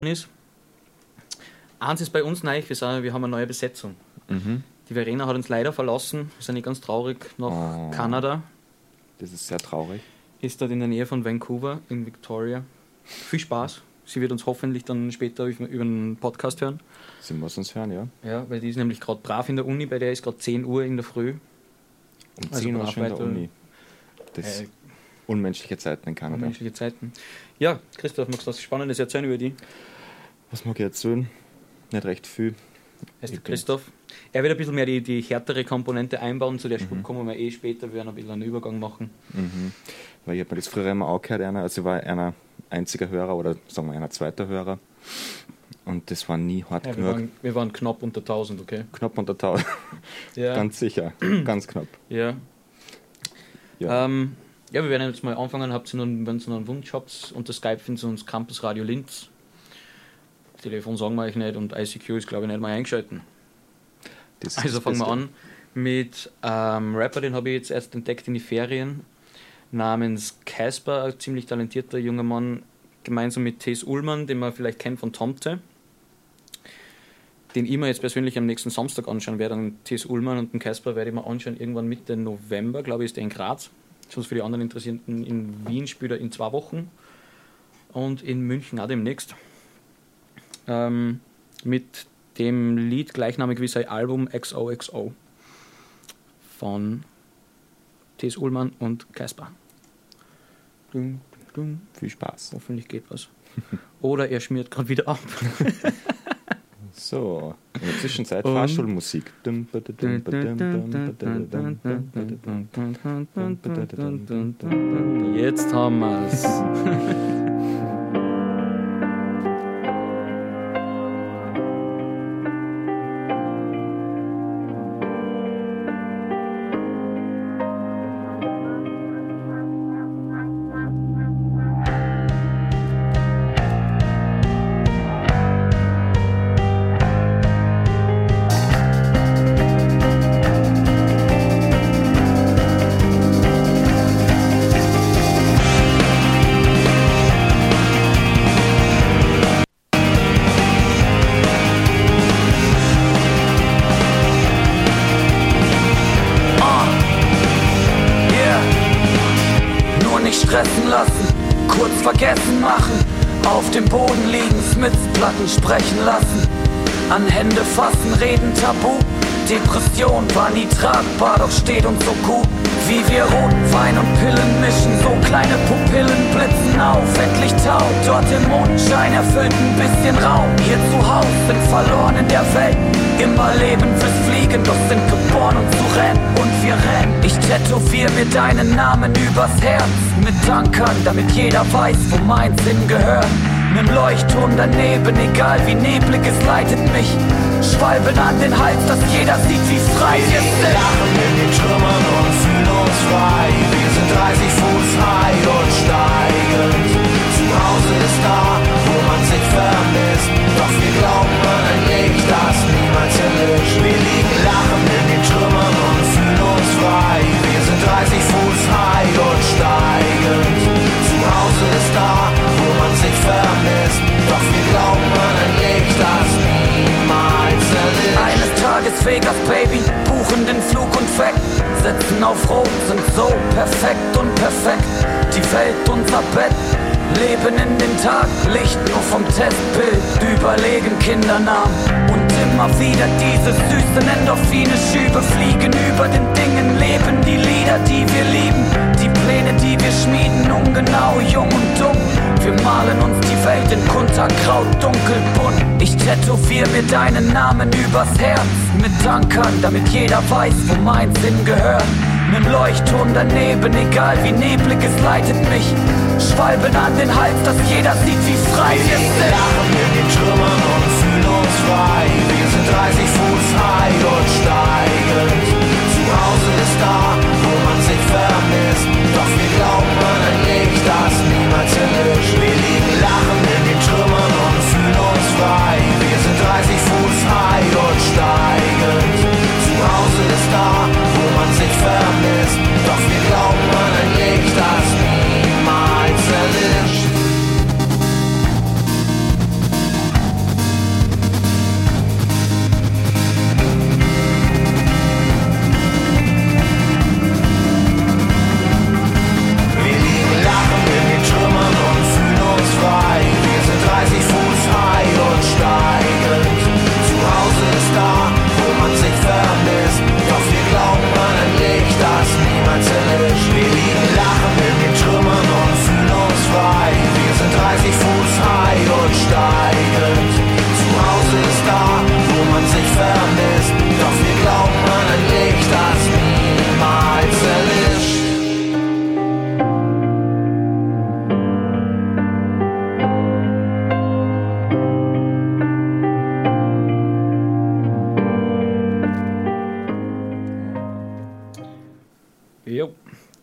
ist. Eins ist bei uns neu, wir haben eine neue Besetzung. Die Verena hat uns leider verlassen, wir sind nicht ganz traurig, nach Kanada. Das ist sehr traurig. Ist dort in der Nähe von Vancouver, in Victoria. Viel Spaß. Sie wird uns hoffentlich dann später über einen Podcast hören. Sie muss uns hören, ja. Ja, weil die ist nämlich gerade brav in der Uni, bei der ist gerade 10 Uhr in der Früh. Um 10 Uhr schon in der Uni. Das unmenschliche Zeiten in Kanada. Unmenschliche Zeiten. Ja, Christoph, magst du was Spannendes erzählen über die? Was mag ich erzählen? Nicht recht viel. Heißt der Christoph. Er wird ein bisschen mehr die härtere Komponente einbauen, zu der Spur kommen wir später, wir werden ein bisschen einen Übergang machen. Weil ich habe mir das früher immer auch gehört, also ich war einer einziger Hörer oder sagen wir einer zweiter Hörer und das war nie hart genug. Wir waren knapp unter 1000, okay? Knapp unter 1000, ja. Ganz sicher, ganz knapp. Ja. Ja, wir werden jetzt mal anfangen, wenn ihr noch einen Wunsch habt, unter Skype findet ihr uns Campus Radio Linz. Telefon sagen wir euch nicht und ICQ ist glaube ich nicht mal eingeschalten. Also fangen wir an mit Rapper, den habe ich jetzt erst entdeckt in die Ferien, namens Casper, ein ziemlich talentierter junger Mann, gemeinsam mit Thes Ullmann, den man vielleicht kennt von Tomte, den ich mir jetzt persönlich am nächsten Samstag anschauen werde. Und Thes Ullmann und den Casper werde ich mir anschauen irgendwann Mitte November, glaube ich, ist der in Graz. Sonst für die anderen Interessierten in Wien spielt er in 2 Wochen und in München auch demnächst. Mit dem Lied gleichnamig wie sein Album XOXO von Thes Ullmann und Casper. Viel Spaß. Hoffentlich geht was. Oder er schmiert gerade wieder ab. So, in der Zwischenzeit Fahrschulmusik. Jetzt haben wir's. Stressen lassen, kurz vergessen machen, auf dem Boden liegen, Smiths-Platten sprechen lassen, an Hände fassen, reden tabu, Depression war nie tragbar, doch steht uns so gut, wie wir Rotwein und Pillen mischen, so kleine Pupillen blitzen auf, endlich taut, dort im Mondschein erfüllt ein bisschen Raum, hier zu Haus sind verloren in der Welt, immer leben fürs Fliegen, doch sind geboren um zu rennen und wir rennen. Ich tätowier mir deinen Namen übers Herz, mit Tankern, damit jeder weiß, wo mein Sinn gehört. Nimm Leuchtturm daneben, egal wie neblig es leitet mich. Schwalben an den Hals, dass jeder sieht, wie frei wir sind. Wir lachen in den Trümmern und fühlen uns frei. Wir sind 30 Fuß high und steigend. Zu Hause ist da, wo man sich vermisst. Doch wir glauben an ein Licht, das niemals erlischt. Wir liegen lachen in den Trümmern und fühlen uns frei. Wir sind 30 Fuß high und steigend. Zu Hause ist da, wo man sich vermisst. Doch wir glauben an ein Licht, das niemals erlischt. Eines Tages Vegas, Baby, buchen den Flug und weg. Sitzen auf Rot, sind so perfekt und perfekt. Die Welt unser Bett, leben in den Tag, Licht nur vom Testbild, überlegen Kindernamen. Und immer wieder diese süßen Endorphine, Schübe fliegen über den Dingen, leben die Lieder, die wir lieben, die Pläne, die wir schmieden, ungenau, jung und dumm. Wir malen uns die Welt in Kunterkraut, dunkelbunt. Ich tätowier mir deinen Namen übers Herz, mit Tankern, damit jeder weiß, wo mein Sinn gehört. Nimm Leuchtturm daneben, egal wie neblig es leitet mich. Schwalben an den Hals, dass jeder sieht, wie frei wir sind. Wir lachen in den Trümmern und fühlen uns frei. Wir sind 30 Fuß high und steigend. Zu Hause ist da, wo man sich vermisst. Doch wir glauben an ein Licht, das niemals erlischt. Wir liegen lachen in den Trümmern und fühlen uns frei. Wir sind 30 Fuß high und steigend. Zu Hause ist da, wo man sich vermisst. Doch wir glauben an ein Licht, das niemals erlischt.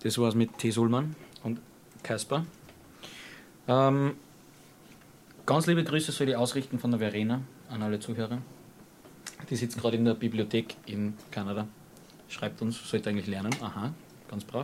Das war's mit T. Sulman und Casper. Ganz liebe Grüße soll ich ausrichten von der Verena an alle Zuhörer. Die sitzt gerade in der Bibliothek in Kanada. Schreibt uns, sollte eigentlich lernen. Aha, ganz brav.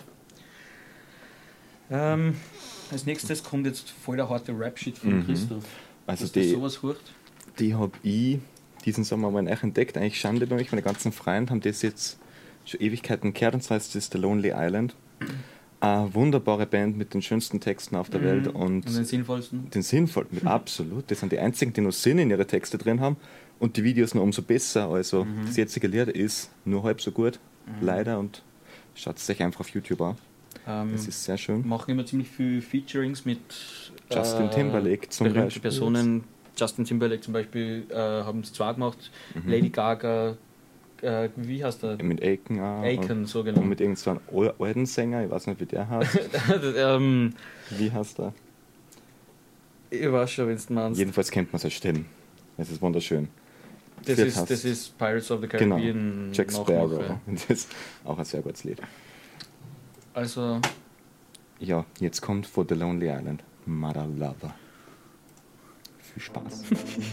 Als nächstes kommt jetzt voll der harte Rap-Shit von Christoph. Also hast du sowas hört? Die habe ich diesen Sommer mal echt entdeckt. Eigentlich Schande bei mich, meine ganzen Freunde haben das jetzt schon Ewigkeiten gehört, und zwar ist das The Lonely Island. Eine wunderbare Band mit den schönsten Texten auf der Welt. Und den sinnvollsten? Den sinnvollsten, absolut. Das sind die einzigen, die noch Sinn in ihre Texte drin haben und die Videos noch umso besser. Also das jetzige Lied ist nur halb so gut, leider, und schaut es euch einfach auf YouTube an. Das ist sehr schön. Machen immer ziemlich viel Featurings mit Justin Timberlake zum berühmte Beispiel. Personen. Justin Timberlake zum Beispiel haben es zwar gemacht, Lady Gaga, wie heißt der? Mit Aiken auch. Aiken, so genau. Und mit irgendeinem alten Sänger, ich weiß nicht, wie der heißt. Wie heißt der? Ich weiß schon, wenn du meinst. Jedenfalls kennt man seine Stimme. Es ist wunderschön. Das ist Pirates of the Caribbean. Genau, Jack Sparrow. Das ist auch ein sehr gutes Lied. Also... Ja, jetzt kommt For the Lonely Island, Mother Lover. Viel Spaß.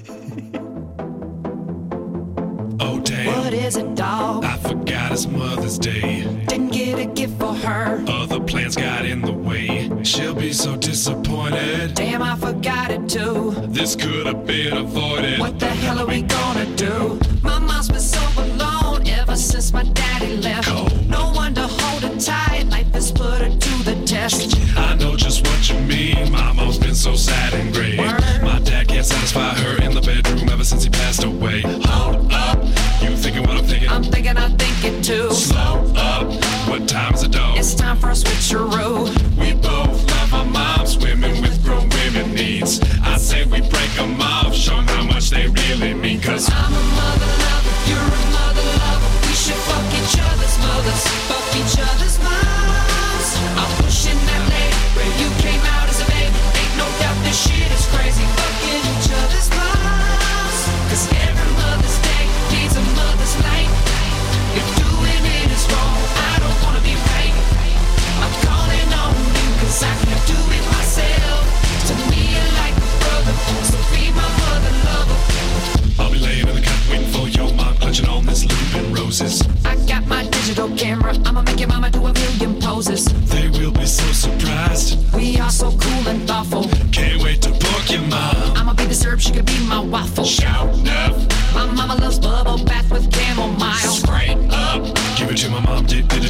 Oh damn, What is it, dog? I forgot it's Mother's Day. Didn't get a gift for her. Other plans got in the way. She'll be so disappointed. Damn, I forgot it too. This could have been avoided. What the hell are we gonna do? My mom's been so alone ever since my daddy left. Cold. No one to hold her tight. Life has put her to the test. I know just what you mean. My mom's been so sad and gray. Word. My dad can't satisfy her in the bedroom ever since he passed away. Hold up, you thinking what I'm thinking? I'm thinking I think it too. Slow up, what time is it, dog? It's time for a switcheroo. We both love our moms, women with grown women needs. I say we break them off, show them how much they really mean. Cause I'm a mother lover, you're a mother lover. We should fuck each other's mothers, fuck each other's moms. I'm pushing that lady where you came out as a baby. Ain't no doubt this shit is crazy, fucking each other's moms. Cause every Mother's Day needs a mother's light. If doing it is wrong, I don't wanna be right. I'm calling on you cause I can't do it myself. To me you're like a brother, so be my mother lover. I'll be laying in the cut waiting for your mom, clutching on this loop and roses. I got my digital camera, I'ma make your mama do a million poses. They will be so surprised. We are so cool and thoughtful. Can't wait to book your mom. I'ma be the syrup, she could be my waffle. Shout enough, My mama loves bubble bath with chamomile. straight up. Give it to my mom,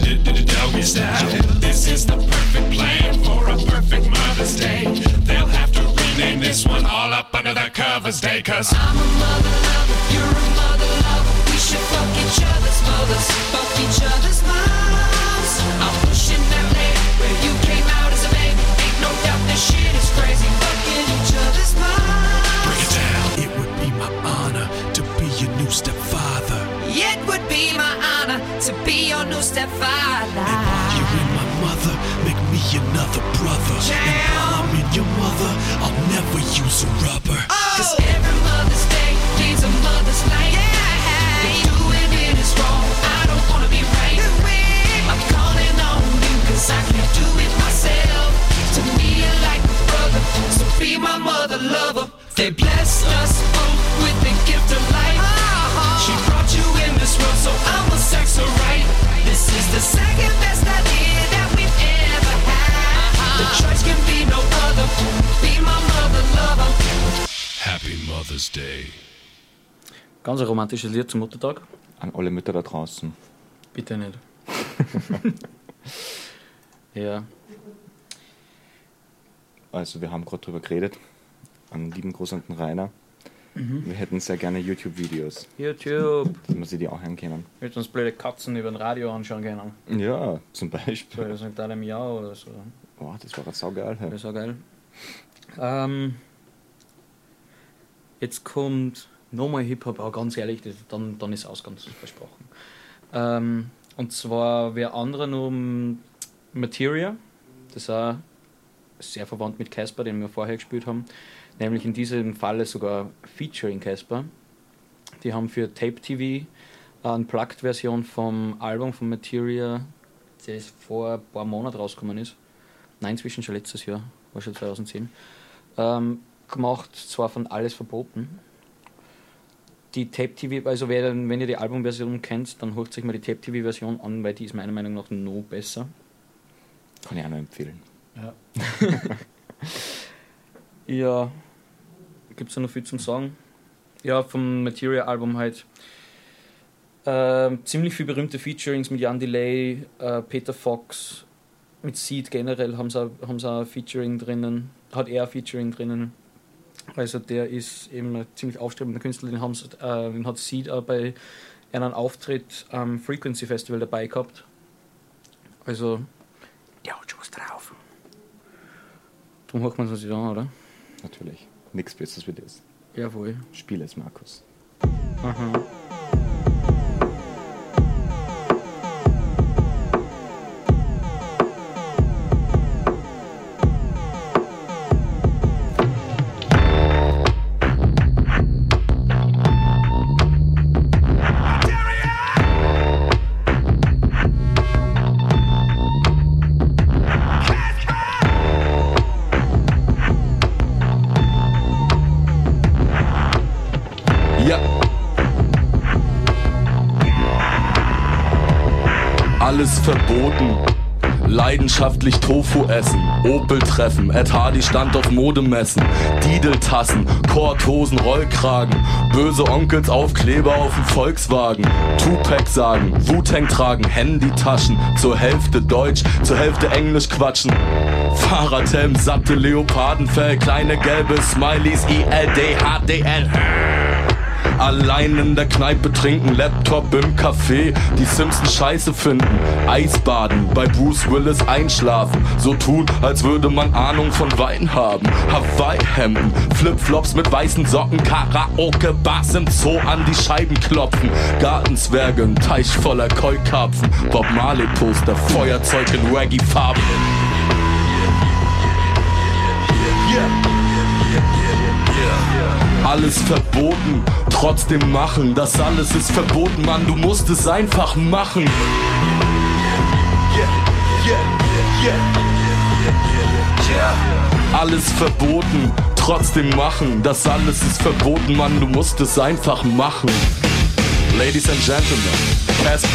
doggy style. This is the perfect plan for a perfect Mother's Day. They'll have to rename this one all up under the covers day. Cause I'm a mother lover, you're a mother lover. We should fuck each other's mothers, fuck each other's moms. I'm pushing that lady where you came out as a baby. Ain't no doubt this shit is crazy, fucking each other's moms. break it down. It would be my honor to be your new stepfather. It would be my honor to be your new stepfather. And while you're in my mother, make me another brother. And while I'm in your mother, I'll never use a rubber. Cause every Mother's Day needs a mother's light. If doing it is wrong, I don't wanna be right. I'm calling on you cause I can't do it myself. To me you're like a brother, so be my mother lover. They blessed us both with the gift of life. She brought you in this world, so I'ma sex her right. This is the second best idea that we've ever had. The choice can be no other. Be my mother lover. Happy Mother's Day. Ganz ein romantisches Lied zum Muttertag. An alle Mütter da draußen. Bitte nicht. Ja. Also wir haben gerade drüber geredet. An lieben großartigen Rainer. Wir hätten sehr gerne YouTube-Videos, YouTube. dass wir sie die auch können. Mit uns blöde Katzen über ein Radio anschauen können. Ja, zum So, Beispiel. das ist ein Jahr oder so. Oh, das war gerade saugeil. Das ist auch geil. Jetzt kommt nochmal Hip-Hop, aber ganz ehrlich, dann ist aus, ganz versprochen. Und zwar wer andere noch Materia, das ist auch sehr verwandt mit Casper, den wir vorher gespielt haben, nämlich in diesem Falle sogar featuring Casper. Die haben für Tape TV eine Unplugged-Version vom Album von Materia das vor ein paar Monaten rausgekommen ist. Nein, inzwischen schon letztes Jahr, war schon 2010. Gemacht, zwar von Alles Verboten. Die Tape-TV, also wenn ihr die Albumversion kennt, dann holt euch mal die Tape-TV-Version an, weil die ist meiner Meinung nach noch besser. Kann ich auch noch empfehlen. Ja. Ja, gibt es da noch viel zum Sagen? Ja, vom Material-Album halt ziemlich viele berühmte Featurings mit Jan Delay, Peter Fox, mit Seed generell haben sie ein Featuring drinnen, hat er ein Featuring drinnen. Also der ist eben ein ziemlich aufstrebender Künstler, den hat Seed auch bei einem Auftritt am Frequency Festival dabei gehabt. Also, der hat schon was drauf. Darum hört man es sich an, oder? Natürlich. Nichts Besseres wie das. Jawohl. Spiel es, Markus. Aha. Alles verboten. Leidenschaftlich Tofu essen, Opel treffen, Ed Hardy stand auf Modemessen, Dideltassen, Korthosen, Rollkragen, böse Onkels Aufkleber auf dem Volkswagen, Tupac sagen, Wu-Tang tragen, Handytaschen, zur Hälfte Deutsch, zur Hälfte Englisch quatschen, Fahrradhelm, satte Leopardenfell, kleine gelbe Smileys, ILDHDN. Allein in der Kneipe trinken, Laptop im Café, die Simpsons scheiße finden, Eisbaden, bei Bruce Willis einschlafen, so tun, als würde man Ahnung von Wein haben, Hawaii-Hemden, Flipflops mit weißen Socken, Karaoke-Bars im Zoo an die Scheiben klopfen, Gartenzwerge, ein Teich voller Keukarpfen, Bob Marley-Poster, Feuerzeug in Reggae-Farben. Alles verboten, trotzdem machen, das alles ist verboten, Mann, du musst es einfach machen. Alles verboten, trotzdem machen, das alles ist verboten, Mann, du musst es einfach machen. Ladies and Gentlemen, Casper.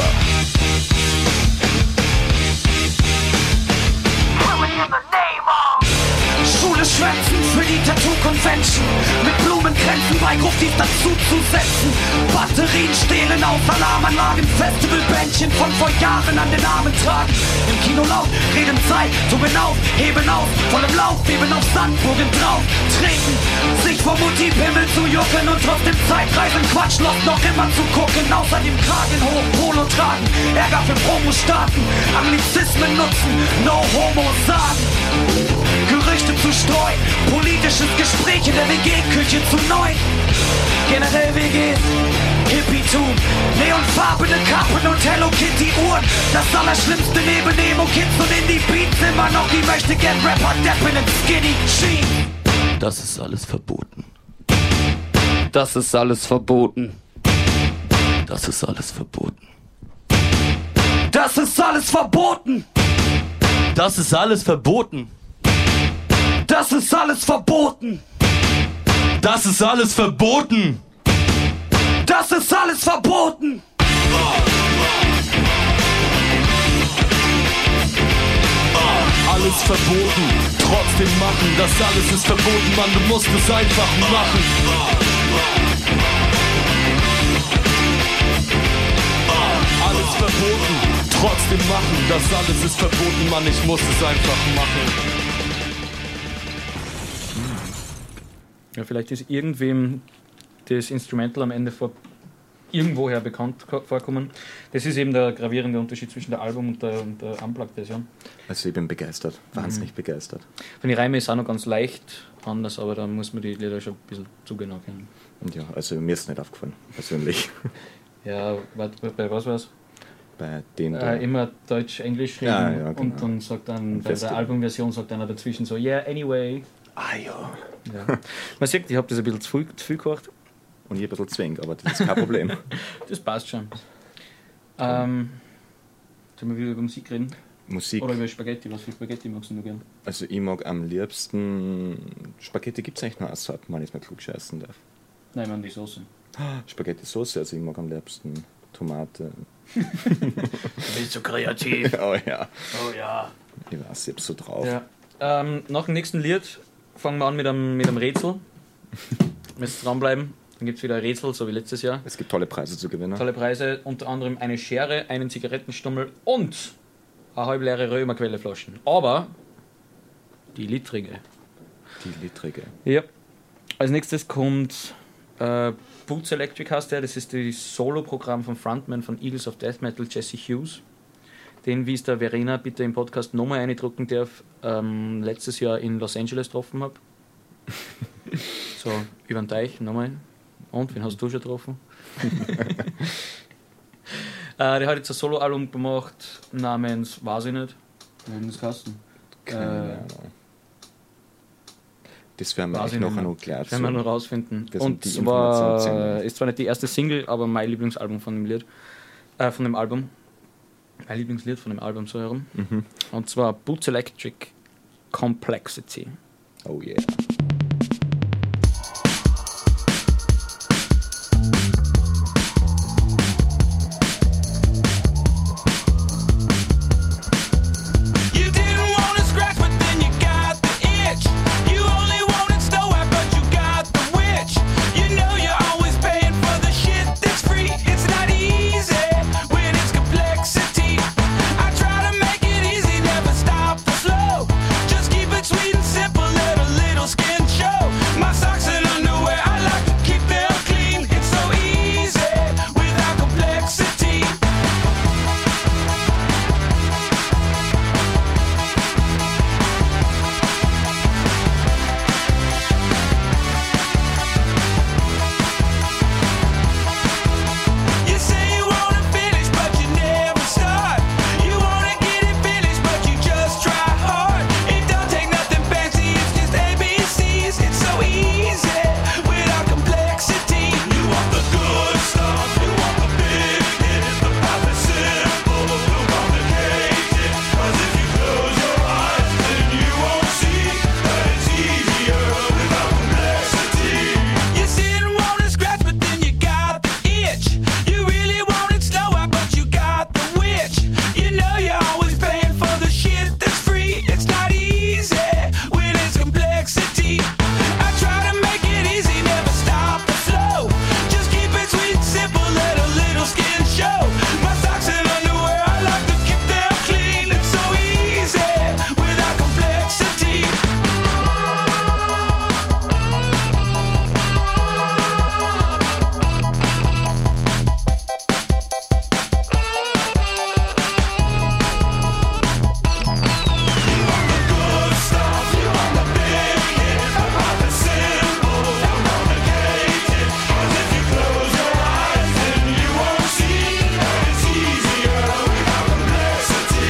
Schule schwänzen für die Tattoo-Convention, mit Blumenkränzen bei Gruftis dazu zu setzen. Batterien stehlen auf Alarmanlagen, Festivalbändchen von vor Jahren an den Armen tragen. Im Kino laut, reden Zeit, zoomen auf, heben auf, voll im Lauf, heben auf Sandburgen drauf, treten, sich vom Mutti-Pimmel zu jucken und trotzdem Zeitreisen, Quatschloch noch immer zu gucken. Außer dem Kragen hoch, Polo tragen, Ärger für Promo-Staaten, Anglizismen nutzen, no homo sagen. Gerüchte zu streuen, politisches Gespräch in der WG-Küche zu neu. Generell WGs, Hippietum, neonfarbene Kappen und Hello Kitty-Uhren. Das Allerschlimmste neben Emo-Kids und Indie-Beats immer noch die Möchtegern-Rapper, Deppen und Skinny Jeans. Das ist alles verboten. Das ist alles verboten. Das ist alles verboten. Das ist alles verboten. Das ist alles verboten. Das ist alles verboten. Das ist alles verboten. Das ist alles verboten. Alles verboten, trotzdem machen, das alles ist verboten, Mann, du musst es einfach machen. Alles verboten, trotzdem machen, das alles ist verboten, Mann, ich muss es einfach machen. Ja, vielleicht ist irgendwem das Instrumental am Ende irgendwoher bekannt vorkommen. Das ist eben der gravierende Unterschied zwischen der Album- und der Unplugged-Version. Also ich bin begeistert, wahnsinnig begeistert. Von den Reimen ist auch noch ganz leicht anders, aber da muss man die Lieder schon ein bisschen zu genau kennen. Und ja, also mir ist nicht aufgefallen, persönlich. Ja, bei was war's? Bei denen immer Deutsch-Englisch reden, ja, genau. und dann sagt dann bei der Albumversion sagt einer dazwischen so, yeah, anyway. Ah ja. Ja. Man sieht, ich habe das ein bisschen zu viel gehört. Und ich ein bisschen zwängt, aber das ist kein Problem. Das passt schon. Sollen wir wieder über Musik reden? Musik. Oder über Spaghetti? Was für Spaghetti magst du nur gern? Also ich mag am liebsten... Spaghetti gibt es eigentlich nur eine Sorte, wenn ich es mal klug scheißen darf. Nein, ich meine die Soße. Spaghetti-Sauce, also ich mag am liebsten Tomate. Du bist so kreativ. Oh ja. Oh ja. Ich weiß, ich hab's so drauf. Ja. Nach dem nächsten Lied fangen wir an mit einem Rätsel. Müsst dranbleiben. Dann gibt es wieder ein Rätsel, so wie letztes Jahr. Es gibt tolle Preise zu gewinnen. Tolle Preise, unter anderem eine Schere, einen Zigarettenstummel und eine halbleere Römerquelleflaschen. Aber die litrige. Die litrige. Ja. Als nächstes kommt Boots Electric heißt der. Das ist das Solo-Programm vom Frontman von Eagles of Death Metal, Jesse Hughes. Den, wie es der Verena bitte im Podcast nochmal eindrucken darf, letztes Jahr in Los Angeles getroffen habe. So, über den Teich nochmal. Und, wen hast du schon getroffen? Der hat jetzt ein Solo-Album gemacht namens, weiß ich nicht, wie hat das heißen? Keine Ahnung. Das werden wir Weiß eigentlich ich noch nicht mehr. klar Werden wir noch rausfinden. Das sind Und die zwar Informationen. ist zwar nicht die erste Single, aber mein Lieblingsalbum von dem Lied. Von dem Album. Mein Lieblingslied von dem Album so herum. Und zwar Boots Electric Complexity. Oh yeah. You didn't want to scratch, but then you got the itch. You only wanted Snow White, but you got the witch. You know you're always paying for the shit that's free. It's not easy when it's complexity. I try to make it easy, never stop the flow. Just keep it sweet and simple, let a little skin show. My socks and underwear, I like to keep them clean. It's so easy without complexity. You say you wanna finish, but you never start. You wanna get it finished, but you just try hard. It don't take nothing fancy, it's just ABCs. It's so easy without complexity. You want the good stuff, you want the big hit. The path is simple, no complicated. 'Cause if you close your eyes, then you won't see that it's easier without complexity. You didn't want to scratch, but then you got the itch. You really wanted Snow White, but you got the witch. You know you're always paying for the shit that's free. It's not easy when it's complexity. I try to make it easy, never stop the flow. Just keep it sweet and simple, let a little skin show. My socks and underwear, I like to keep them clean. It's so easy without complexity. Good stuff, you want the big hit. The path is simple, no complicated. 'Cause if you close your eyes, then you won't see that it's easier without complexity.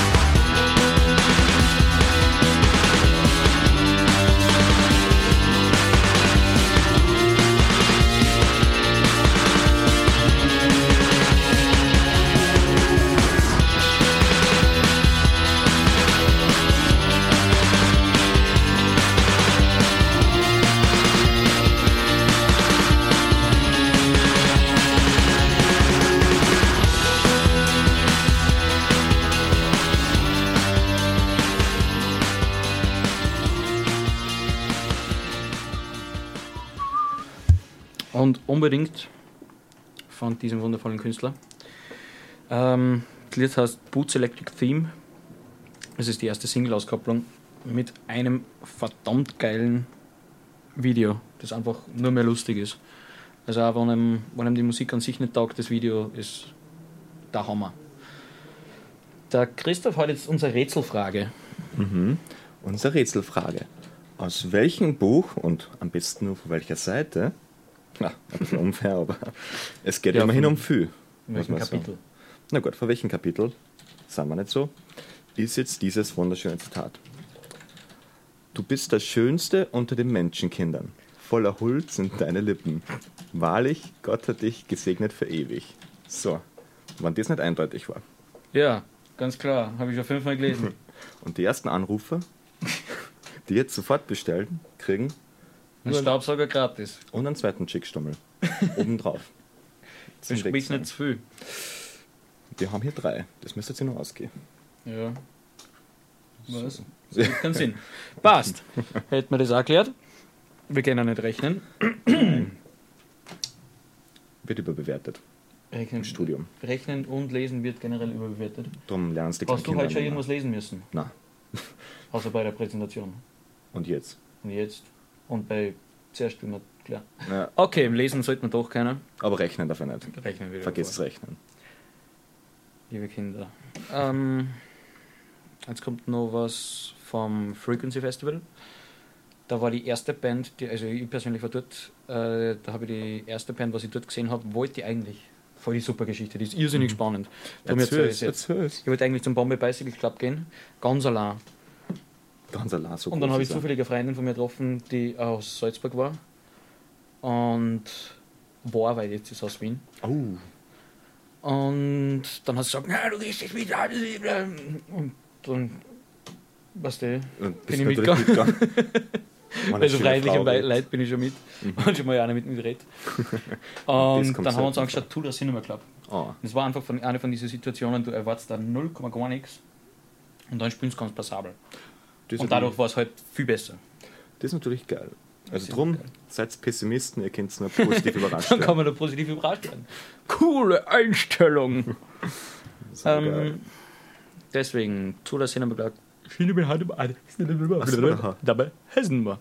Und unbedingt von diesem wundervollen Künstler. Das Lied heißt Boots Electric Theme. Es ist die erste Single-Auskopplung mit einem verdammt geilen Video, das einfach nur mehr lustig ist. Also auch wenn einem die Musik an sich nicht taugt, das Video ist der Hammer. Der Christoph hat jetzt unsere Rätselfrage. Unsere Rätselfrage. Aus welchem Buch und am besten nur von welcher Seite? Na, ein bisschen unfair, aber es geht Ja, immerhin von- um viel. In muss welchem man sagen. Kapitel? Na gut, von welchem Kapitel? Sagen wir nicht so. Ist jetzt dieses wunderschöne Zitat. Du bist das Schönste unter den Menschenkindern. Voller Huld sind deine Lippen. Wahrlich, Gott hat dich gesegnet für ewig. So, wenn das nicht eindeutig war. Ja, ganz klar. Habe ich schon 5-mal gelesen. Und die ersten Anrufer, die jetzt sofort bestellen, kriegen Ein Staubsauger gratis. und einen zweiten Chickstummel obendrauf. Zum Versprichst Wechseln. nicht zu viel. Wir haben hier 3. Das müsste jetzt noch ausgehen. Ja. Was? Das macht keinen Sinn. Passt. Hätten wir das auch erklärt. Wir können auch nicht rechnen. Wird überbewertet im Rechnen, Studium. Rechnen und Lesen wird generell überbewertet. Darum lernst du Hast du heute schon nicht mehr. irgendwas lesen müssen? Nein. Außer bei der Präsentation. Und jetzt? Und jetzt? Und bei zuerst will man, klar. Ja, Okay, im Lesen sollte man doch keiner. aber rechnen darf er nicht. Rechnen wieder. Vergesst rechnen. Liebe Kinder. Jetzt kommt noch was vom Frequency Festival. Da war die erste Band, also ich persönlich war dort, da habe ich die erste Band, was ich dort gesehen habe, wollte ich eigentlich. Voll die super Geschichte, die ist irrsinnig spannend. Darum erzähle ich jetzt. Ich wollte eigentlich zum Bombay Bicycle Club gehen, ganz allein. Ganz allein so Und dann groß habe ich ist er. zufällig eine Freundin von mir getroffen, die aus Salzburg war. Und weil jetzt ist sie aus Wien. Oh, Und dann hat sie gesagt, na, du gehst jetzt mit. Und dann, weißt du, und bin bist ich natürlich mitgegangen. Wenn Also eine freilich schöne im Frau wird. Leid bin ich schon mit. Und schon mal einer mit mir geredet. Und kommt dann haben wir uns selten angeschaut, tu das Cinema Club. Ah, Das war einfach eine von diesen Situationen, du erwartest da 0, gar nichts. Und dann spielst du ganz passabel. das, Und ist dadurch war es halt viel besser. das ist natürlich geil. Also ist drum, geil. seid Pessimisten, ihr könnt es nur positiv überrascht Dann kann werden. man da positiv überrascht werden. Coole Einstellung! So geil. Deswegen, zu der Cinema Club. Dabei Hessen wir.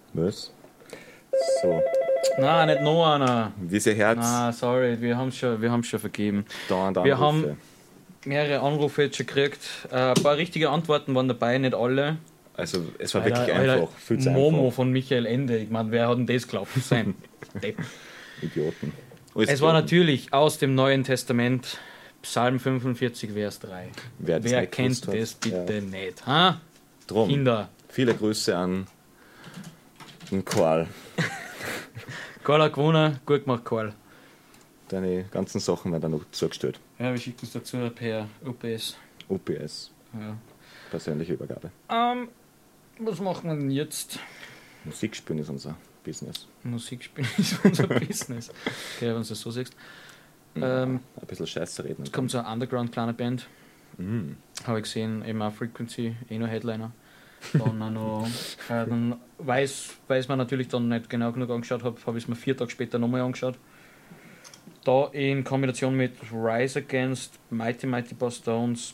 Was? So, Nein, nicht noch einer. wie sie Herz. Nein, sorry, wir haben schon vergeben. Da und Wir Anrufe. haben mehrere Anrufe jetzt schon gekriegt. Ein paar richtige Antworten waren dabei, nicht alle. Also es war wirklich einfach. Viel zu Momo einfach. von Michael Ende. Ich meine, wer hat denn das geglaubt? Sein Depp. Idioten. Es war natürlich aus dem Neuen Testament, Psalm 45, Vers 3. Wer das Wer nicht kennt gewusst hat. das bitte Ja. nicht? Ha? Drum. Kinder. Viele Grüße an den Karl. Karl hat gewonnen, gut gemacht, Karl. Deine ganzen Sachen werden dann noch zugestellt. Ja, wir schicken es dazu per UPS. UPS. Ja. Persönliche Übergabe. Was machen wir denn jetzt? Musik spielen ist unser Business. Musik spielen ist unser Business. Okay, wenn du das so siehst. Ein bisschen Scheiße reden. Jetzt kommt so eine Underground kleine Band. Mhm. Habe ich gesehen, eben auch Frequency, noch Headliner. Dann auch noch, dann weiß man natürlich dann nicht genau genug angeschaut habe ich es mir 4 Tage später nochmal angeschaut. Da in Kombination mit Rise Against, Mighty Boss Stones,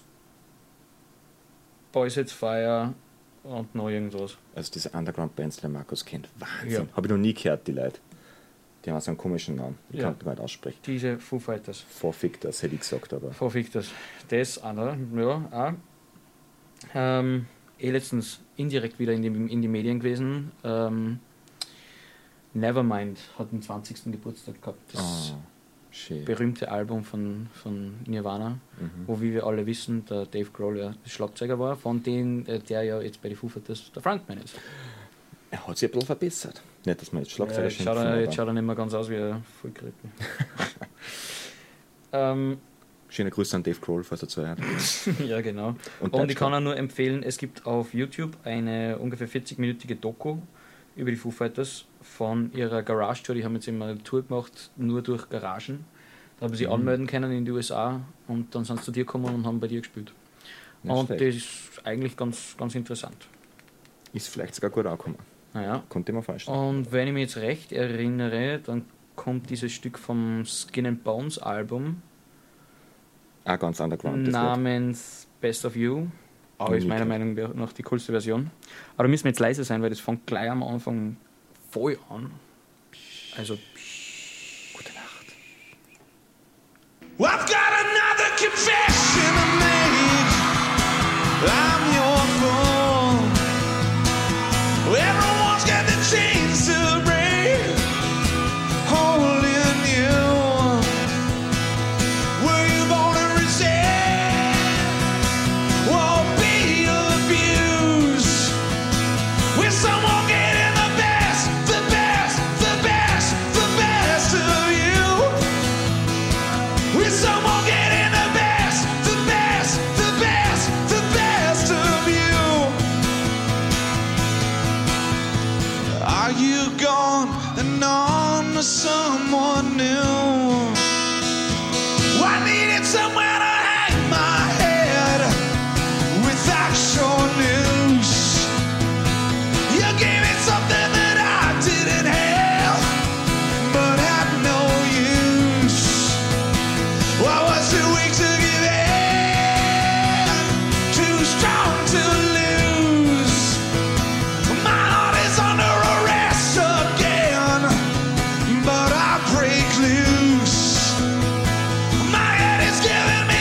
Boys It's Fire und noch irgendwas. Also diese Underground-Bands, die der Markus kennt. Wahnsinn. Ja. Habe ich noch nie gehört, die Leute. Die haben so einen komischen Namen. Ich Ja. kann ihn nicht aussprechen. Diese Foo Fighters. Vorfick das, hätte ich gesagt, aber. Verfickt das. Das andere, ja, auch. Letztens indirekt wieder in die Medien gewesen. Nevermind hat den 20. Geburtstag gehabt. Das Schön. berühmte Album von Nirvana, wo, wie wir alle wissen, der Dave Grohl ja der Schlagzeuger war, von dem der ja jetzt bei den Foo Fighters der Frontman ist. Er hat sich ein bisschen verbessert. Nicht, dass man jetzt Schlagzeuger Jetzt schaut er nicht mehr ganz aus wie ein Vollkritten. Schöne Grüße an Dave Grohl, falls er zuhört. Ja, genau. Und Und ich kann Deutschland. auch nur empfehlen, es gibt auf YouTube eine ungefähr 40-minütige Doku über die Foo Fighters von ihrer Garage-Tour. Die haben jetzt immer eine Tour gemacht, nur durch Garagen. Da haben sie anmelden können in die USA und dann sind sie zu dir gekommen und haben bei dir gespielt. Nicht Und schlecht. das ist eigentlich ganz, ganz interessant. Ist vielleicht sogar gut angekommen. Naja. Konnte ich mir vorstellen. Und wenn ich mich jetzt recht erinnere, dann kommt dieses Stück vom Skin and Bones Album Auch ganz underground. das Lied. namens Best of You. Aber ist Nie meiner gehört. Meinung nach die coolste Version. Aber da müssen wir jetzt leise sein, weil das fängt gleich am Anfang voll an. Also, gute Nacht. Well, I've got another confession to make. I'm your fool. Everyone's got the chains to break, holding you. Were you born to resist? Won't be abused. With someone getting the best, the best, the best, the best of you. With someone getting the best, the best, the best, the best of you. Are you gone and on to someone new? I needed somewhere to hang my head without your news. You gave me something that I didn't have, but had no use. I was too weak to give in, too strong to lose. My heart is under arrest again, but I break loose. My head is giving me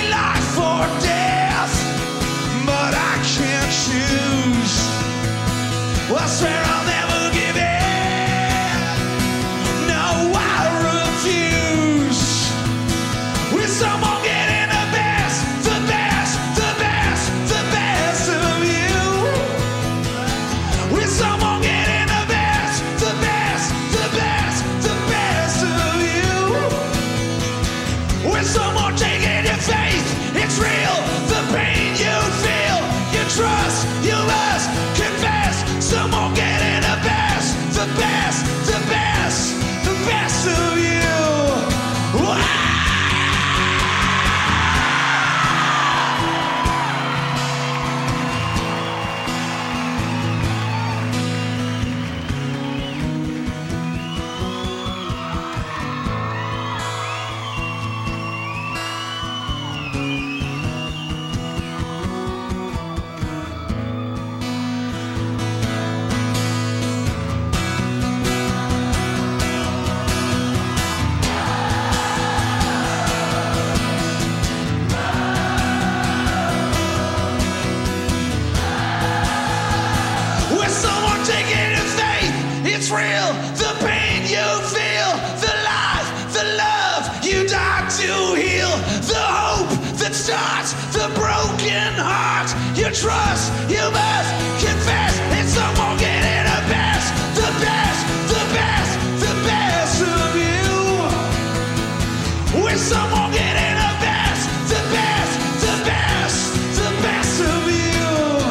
real. The pain you feel, the life, the love you die to heal, the hope that starts the broken heart. You trust, you must confess, and someone getting the best, the best, the best, the best of you. With someone getting the best, the best, the best, the best of you.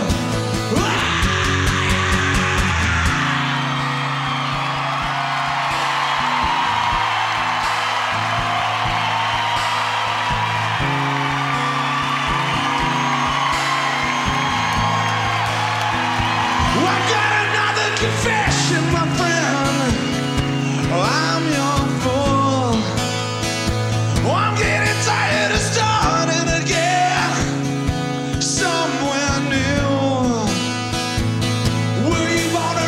I got another confession, my friend. I'm your fool. I'm getting tired of starting again somewhere new. Will you wanna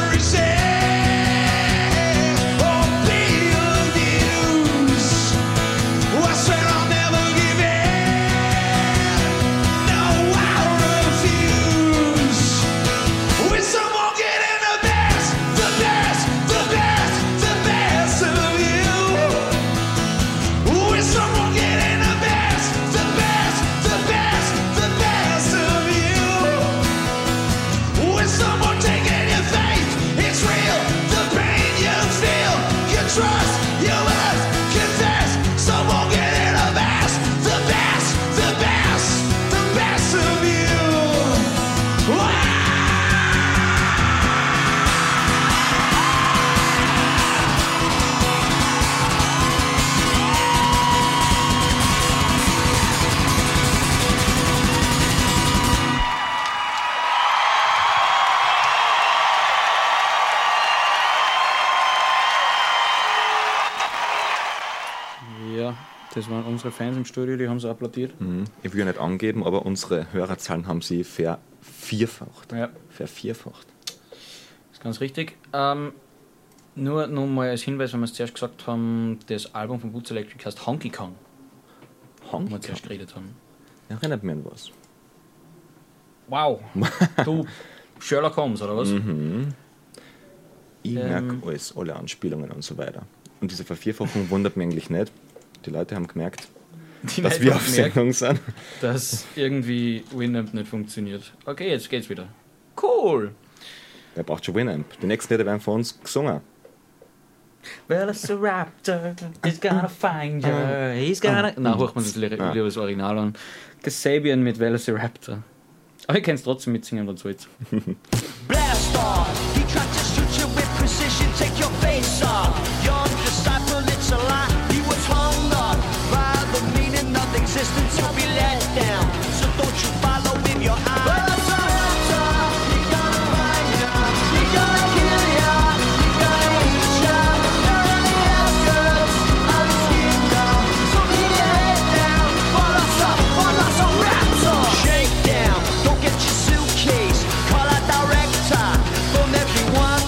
resist or be abused? I swear I'll never give in. No, I refuse. With someone getting the best, the best, the best, the best of you. With someone getting the best, the best, the best, the best of you. With someone taking your faith, it's real. The pain you feel, you trust, you must confess. Someone getting the best, the best, the best, the best of you. Ja, das waren unsere Fans im Studio, die haben so applaudiert. Ich will ja nicht angeben, aber unsere Hörerzahlen haben sie vervierfacht. Ja, Vervierfacht. ist ganz richtig. Nur noch mal als Hinweis, wenn wir es zuerst gesagt haben, das Album von Boots Electric heißt Honky Kong, wo wir zuerst geredet haben. Erinnert mich an was. Wow, du Sherlock Holmes, oder was? Ich merke alles, alle Anspielungen und so weiter. Und diese Vervierfachung wundert mich eigentlich nicht. Die Leute haben gemerkt, Die dass Leute wir haben auf gemerkt, Sendung sind. dass irgendwie Winamp nicht funktioniert. Okay, jetzt geht's wieder. Cool. Wer braucht schon Winamp? Die nächsten Lieder werden von uns gesungen. Velociraptor is gonna find you. He's gonna... Na, hoch man das lieber das Original an. Kasabian mit Velociraptor. Aber ich kann es trotzdem mitsingen, was soll's. Blast off. He tried to shoot you with precision, take your face off. Young disciple, it's a lie. He was hung up by the meaning of existence. You'll be let down, so don't you follow with your eyes. He gonna find ya, he gonna kill ya, he gonna eat ya. You're on the outskirts of his kingdom, so be let down. Velociraptor. Shake down, don't get your suitcase. Call out director, phone everyone.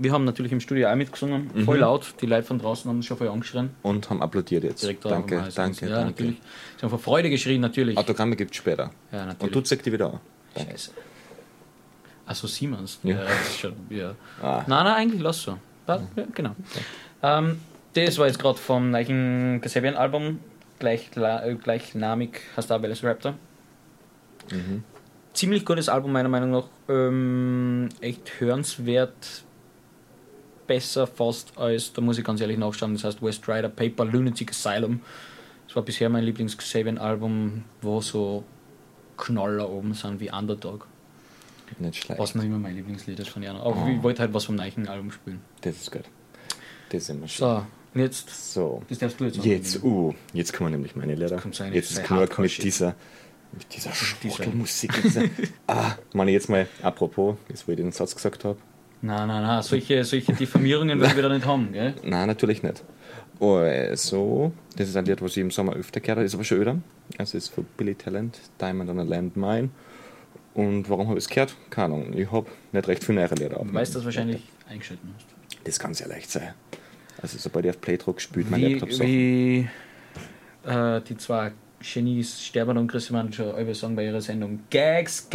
Wir haben natürlich im Studio auch mitgesungen, voll laut. Die Leute von draußen haben uns schon voll angeschrien. Und haben applaudiert jetzt. Direkt Danke. Ja, natürlich. Sie haben vor Freude geschrien, natürlich. Autogramme gibt es später. Ja, natürlich. Und du zeigst die wieder an. Danke. Scheiße. Achso, Siemens. Ja. Das ist schon, ja. Ah. Nein, eigentlich lass so. Ja, genau. Das war jetzt gerade vom neuen Kasabian-Album, gleichnamig, heißt auch Welles Raptor. Ziemlich gutes Album, meiner Meinung nach. Echt hörenswert. Besser fast als, da muss ich ganz ehrlich nachschauen, das heißt West Rider Paper Lunatic Asylum. Das war bisher mein Lieblings-Kasabian-Album, wo so Knaller oben sind wie Underdog. Nicht schlecht. Was noch immer mein Lieblingslied ist von Jana. Aber ich wollte halt was vom neuen Album spielen. Das ist gut. Das ist immer schön. So, und jetzt. So. Das darfst du jetzt Jetzt kommen nämlich meine Lieder. Kommt sein, Jetzt ist sein genug Hardcore-Shit. mit dieser Schwuchtelmusik. Meine jetzt mal, apropos, das wo ich den Satz gesagt habe. Nein. Solche Diffamierungen will ich wieder nicht haben, gell? Nein, natürlich nicht. Also, das ist ein Lied, was ich im Sommer öfter gehört habe, ist aber schon öder. Also, es ist von Billy Talent, Diamond on a Landmine. Und warum habe ich es gehört? Keine Ahnung. Ich habe nicht recht viele neue Lieder auf. Du weißt, dass du wahrscheinlich eingeschalten hast. Das kann sehr leicht sein. Also, sobald ich auf Playdruck spielt, mein Laptop so. Wie die zwei Genies Sterben und Christian schon alle sagen bei ihrer Sendung: Gags.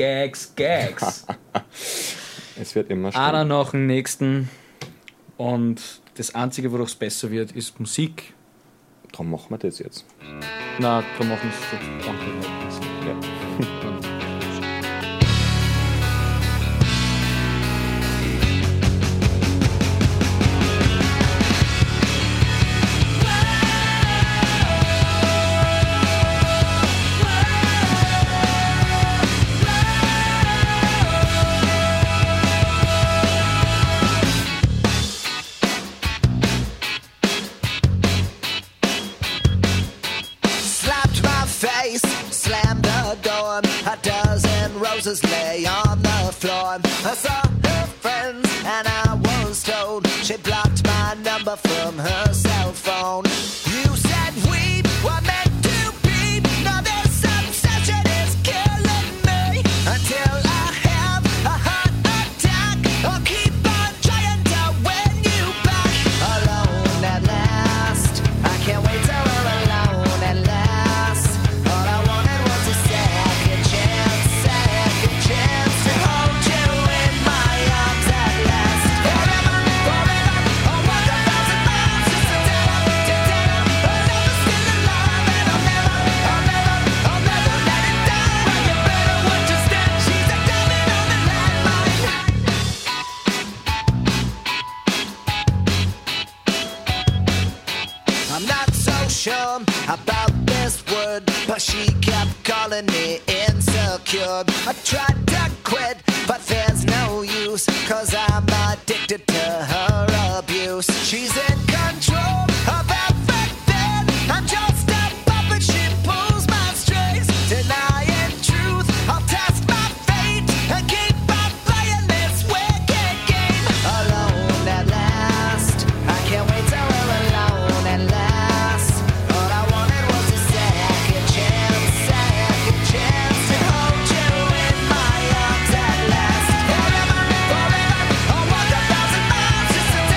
Es wird immer Einer schlimmer. nach dem nächsten. Und das Einzige, wodurch es besser wird, ist Musik. Darum machen wir das jetzt. Na, da machen wir es jetzt danke. Ja. Slapped my face, slammed the door. A dozen roses lay on the floor. I saw her friends and I was told she blocked my number from her cell phone. You said we were meant to be. Now this obsession is killing me. Until I have a heart attack, I'll keep on trying to win you back. Alone at last, I can't wait till we're alone at last. All I wanted was a second chance to hold you in my arms at last. Forever, I'll walk 1,000 miles just to tell I'll never still alive, and I'll never let it die. You better watch your step, she's a diamond on the landmine. I'm not so sure about this word, but she kept calling me insecure. I tried to quit, but there's no use, 'cause I'm addicted to her abuse. She's in control of everything. I'm just a puppet, she pulls my strings. Denying truth, I'll test my fate and keep on playing this wicked game. Alone at last, I can't wait till we're alone at last. All I wanted was a second chance to hold you in my arms at last. Forever, I'll walk 1,000 miles just to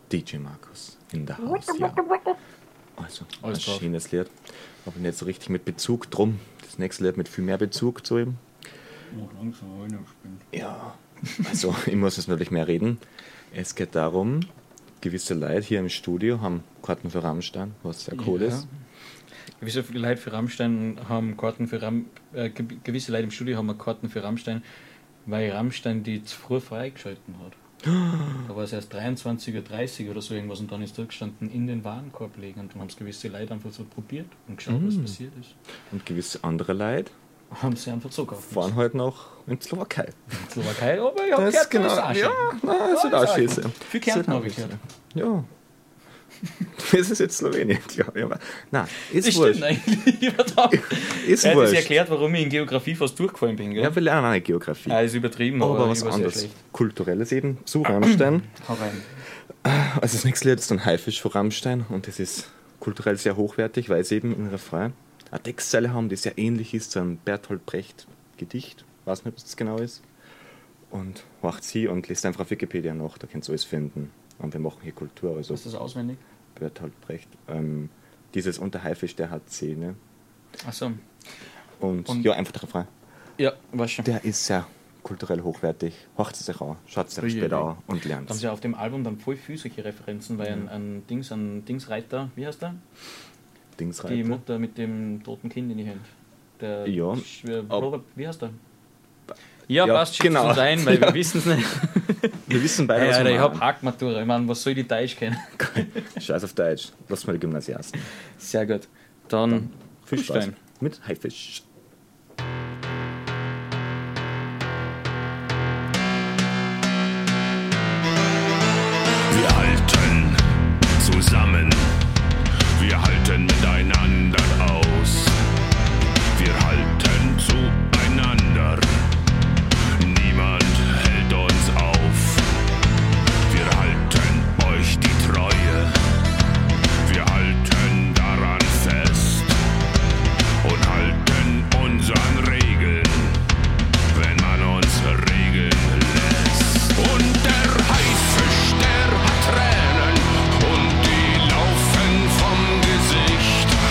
DJ Markus in der Haus, ja. Also, ein schönes Lied. Aber nicht so richtig mit Bezug drum. Das nächste Lied mit viel mehr Bezug zu ihm. Ja, also ich muss jetzt natürlich mehr reden. Es geht darum, gewisse Leute hier im Studio haben Karten für Rammstein, was sehr cool ist. Gewisse Leute für Rammstein haben Karten für gewisse Leute im Studio haben Karten für Rammstein, weil Rammstein die zu früh freigeschalten hat. Da war es erst 23:30 Uhr oder so irgendwas und dann ist da gestanden, in den Warenkorb legen, und dann haben es gewisse Leute einfach so probiert und geschaut, was passiert ist. Und gewisse andere Leute haben sie einfach so gekauft. fahren halt noch in die Slowakei. Aber ich habe gehört, genau. das ist auch schön. Das ist auch schön. Für Kärnten habe ich gehört. Ja. Das ist jetzt Slowenien, glaube ich. Aber nein, ist Das wurscht. stimmt eigentlich. Ist Er hat wurscht. sich erklärt, warum ich in Geografie fast durchgefallen bin. Gell? Ja, wir lernen auch nicht Geografie. Ist übertrieben, aber was ich war sehr anderes. schlecht. Kulturelles eben, zu Rammstein. Hau rein. Also das nächste Lied ist dann Haifisch von Rammstein und das ist kulturell sehr hochwertig, weil sie eben im Refrain eine Textzeile haben, die sehr ähnlich ist zu einem Bertolt Brecht Gedicht. Ich weiß nicht, was das genau ist. Und macht sie und liest einfach auf Wikipedia nach, da könnt ihr alles finden. Und wir machen hier Kultur. Also Ist das auswendig? Bertolt Brecht. Dieses unter Haifisch, der hat Zähne. Ach so. Und ja, einfach der Refrain. Ja, weiß schon. Der ist sehr kulturell hochwertig. Hört es sich an, schaut es euch später an und lernt Da haben es. sie auf dem Album dann voll viele solche Referenzen, weil ein Dingsreiter, wie heißt der? Die Dingsreiter. Mutter mit dem toten Kind in die Hand. Der Ja. Robert, wie heißt der? Ja, Ja, passt, schickt genau. uns ein, weil wir wissen es nicht. Wir wissen beide, was Ja, wir ich habe machen. Hackmatura, ich meine, was soll die Deutsch kennen? Scheiß auf Deutsch. Lass mal die Gymnasiasten. Sehr gut. Dann Viel Spaß Fischstein. mit Haifisch. Wir halten zusammen, wir halten miteinander aus, wir halten zueinander, niemand hält uns auf, wir halten euch die Treue, wir halten daran fest und halten uns an Regeln, wenn man uns regeln lässt. Und der Haifisch, der hat Tränen und die laufen vom Gesicht.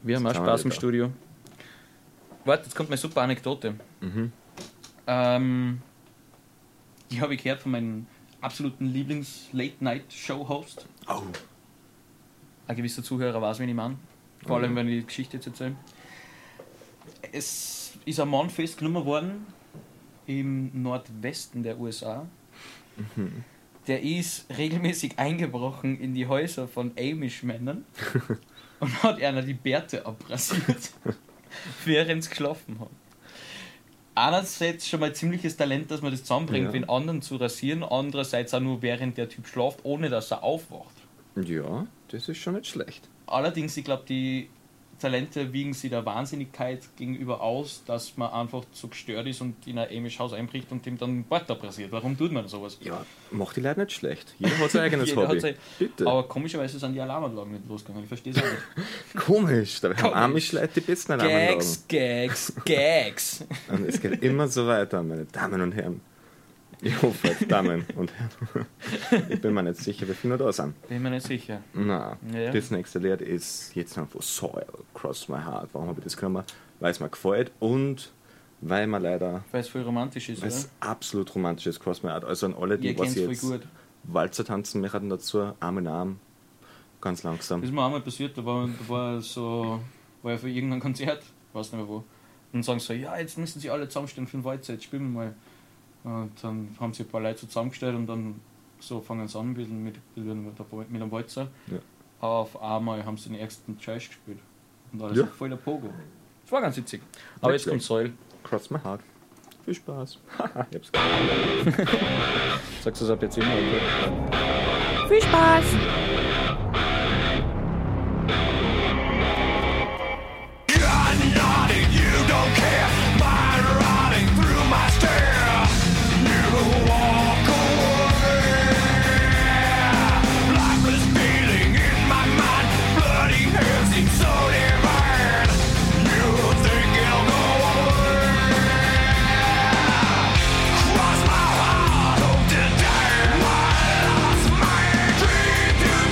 Wir haben auch Spaß im Studio. Warte, jetzt kommt meine super Anekdote. Die habe ich gehört von meinem absoluten Lieblings-Late-Night-Show-Host. Oh. Ein gewisser Zuhörer weiß, wen ich meine. Vor allem, wenn ich die Geschichte jetzt erzähle. Es ist ein Mann festgenommen worden im Nordwesten der USA. Der ist regelmäßig eingebrochen in die Häuser von Amish-Männern und hat einer die Bärte abrasiert, während sie geschlafen haben. Einerseits schon mal ziemliches Talent, dass man das zusammenbringt, den anderen zu rasieren, andererseits auch nur während der Typ schlaft, ohne dass er aufwacht. Ja, das ist schon nicht schlecht. Allerdings, ich glaube, die Talente wiegen sie der Wahnsinnigkeit gegenüber aus, dass man einfach so gestört ist und in ein Amish-Haus einbricht und dem dann Bart abrasiert. Warum tut man sowas? Ja, macht die Leute nicht schlecht. Jeder hat sein eigenes Hobby. Bitte. Aber komischerweise sind die Alarmanlagen nicht losgegangen. Ich verstehe es auch nicht. Komisch, da haben Amish-Leute die besten Alarmanlagen. Gags. Und es geht immer so weiter, meine Damen und Herren. Ich hoffe, Damen und Herren. Ich bin mir nicht sicher, wie viele noch da sind. Bin mir nicht sicher. Na, Ja. das nächste Lied ist jetzt noch von Soil, Cross My Heart. Warum habe ich das genommen? Weil es mir gefällt und weil man leider... Weil es voll romantisch ist, Weil oder? es absolut romantisch ist, Cross My Heart. Also an alle, die Ihr was kennt's jetzt voll gut. Walzer tanzen möchten dazu, Arm in Arm, ganz langsam. Das ist mir einmal passiert, da war ja für irgendein Konzert, weiß nicht mehr wo. Und sagen so, ja, jetzt müssen sie alle zusammenstehen für den Walzer, jetzt spielen wir mal. Und dann haben sie ein paar Leute so zusammengestellt und dann so fangen sie an mit einem Walzer. Ja. Auf einmal haben sie den ersten Trash gespielt. Und alles Ja. voll der Pogo. Das war ganz witzig. Aber jetzt kommt Soil. Cross My Heart. Viel Spaß. Ich hab's Sagst du es ab jetzt immer? Oder? Viel Spaß! Cross my heart, hope to die. I lost my dream to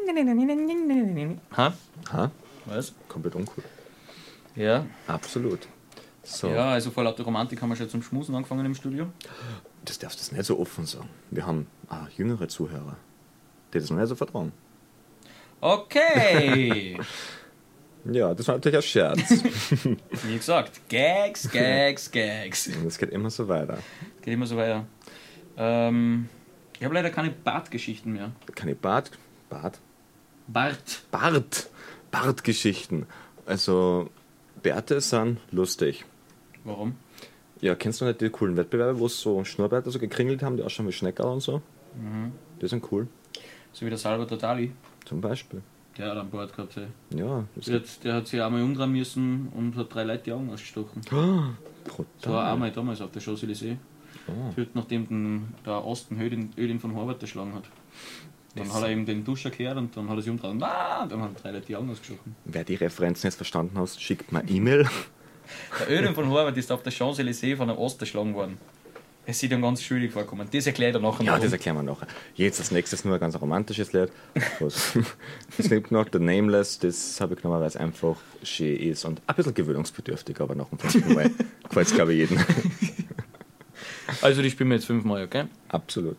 Ha? Ha? Was? Komplett uncool. Ja. Absolut. So. Ja, also vor lauter Romantik haben wir schon zum Schmusen angefangen im Studio. Das darfst du nicht so offen sagen. Wir haben jüngere Zuhörer, die das noch nicht so vertrauen. Okay. Ja, das war natürlich ein Scherz. Wie gesagt, Gags. Und es geht immer so weiter. Geht immer so weiter. Ich habe leider keine Bartgeschichten mehr. Keine Bartgeschichten. Also, Bärte sind lustig. Warum? Ja, kennst du nicht die coolen Wettbewerbe, wo es so Schnurrbärte so gekringelt haben, die ausschauen wie Schneckerl und so? Mhm. Die sind cool. So wie der Salvador Dali. Zum Beispiel. Der hat an Bord gehabt. Ey. Ja. Der hat sich einmal umdrehen müssen und hat 3 Leute die Augen ausgestochen. Brutal. Das war einmal damals auf der Champs-Élysées. Oh. Nachdem der Osten Ödin von Horvath erschlagen hat. Dann hat er ihm den Dusch erklärt und dann hat er sich umdreht und dann haben 3 Leute die Augen ausgestochen. Wer die Referenzen jetzt verstanden hat, schickt mir E-Mail. Der Ödin von Horvath ist auf der Champs-Élysées von einem Ost erschlagen worden. Es sieht ihm ganz schwierig vorkommen. Das erklärt er nachher. Ja, das erklären wir nachher. Jetzt als nächstes nur ein ganz romantisches Lied. Das nimmt noch The Nameless, das habe ich genommen, weil es einfach schön ist und ein bisschen gewöhnungsbedürftig, aber nach dem 5. Mal gefällt es, glaube ich, jedem. Also die spielen wir jetzt 5 Mal, okay? Absolut.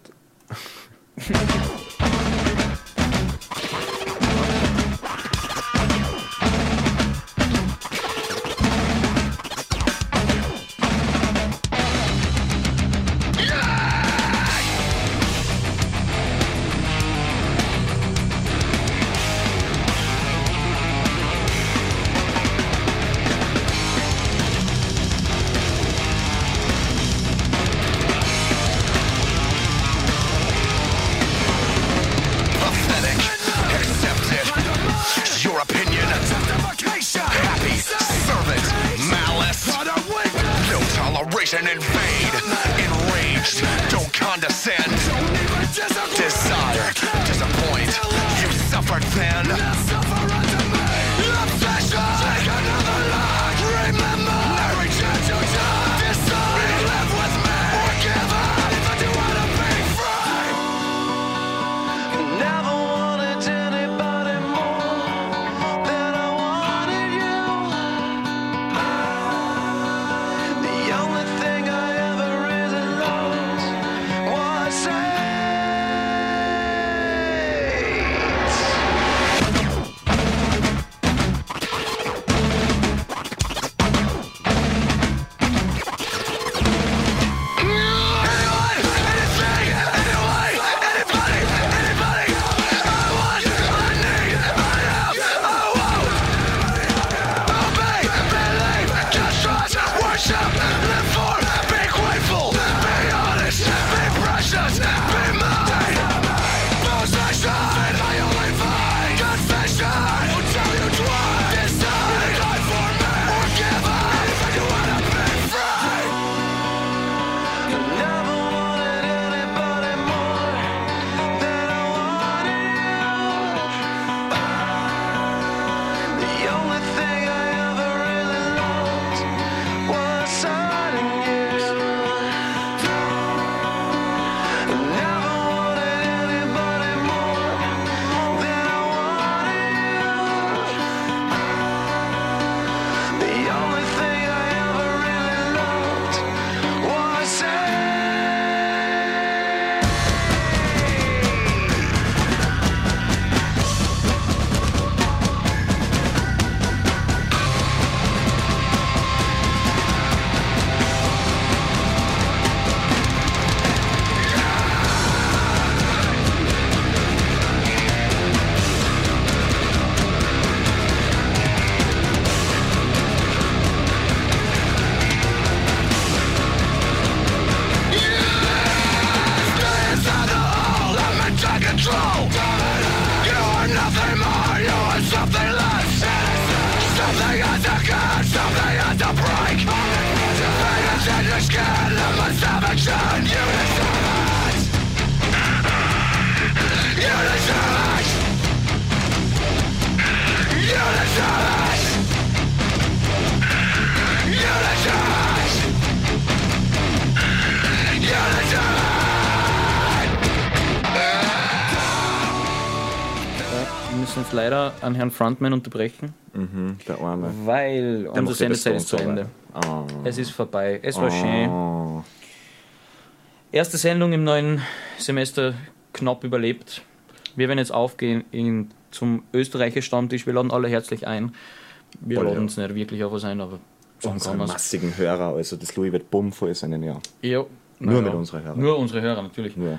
wir müssen jetzt leider an Herrn Frontman unterbrechen, Der Arme. weil Der unsere macht ja Sendezeit ist zu Besserung, Ende. Oh. Es ist vorbei. Es war schön. Oh. Erste Sendung im neuen Semester knapp überlebt. Wir werden jetzt aufgehen zum Österreicher-Stammtisch. Wir laden alle herzlich ein. Wir Alle. laden uns nicht wirklich auf was ein, aber sagen Unsere kann man's. massigen Hörer, also das Louis wird bumm voll sein, ja. Ja, Nur naja. mit unseren Hörern. Nur unsere Hörer, natürlich. Nur.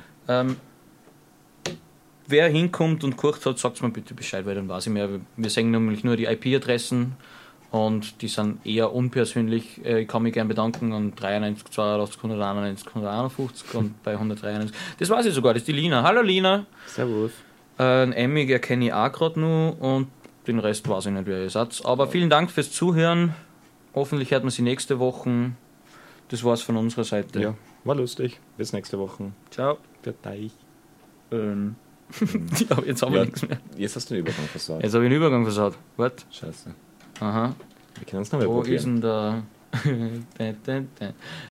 Wer hinkommt und gekocht hat, sagt mir bitte Bescheid, weil dann weiß ich mehr. Wir sagen nämlich nur die IP-Adressen und die sind eher unpersönlich. Ich kann mich gerne bedanken an 93, 82, 191, 151 und bei 193. Das weiß ich sogar, das ist die Lina. Hallo Lina. Servus. Emmy erkenne ich auch gerade nur und den Rest weiß ich nicht, wer ihr seid. Aber vielen Dank fürs Zuhören. Hoffentlich hört man sie nächste Woche. Das war's von unserer Seite. Ja, war lustig. Bis nächste Woche. Ciao. Für dich. Ja, jetzt habe ich Ja, nichts mehr. jetzt hast du den Übergang versagt. Jetzt habe ich den Übergang versaut. Warte. Scheiße. Aha. Wir können es nochmal Wo ist probieren. denn der...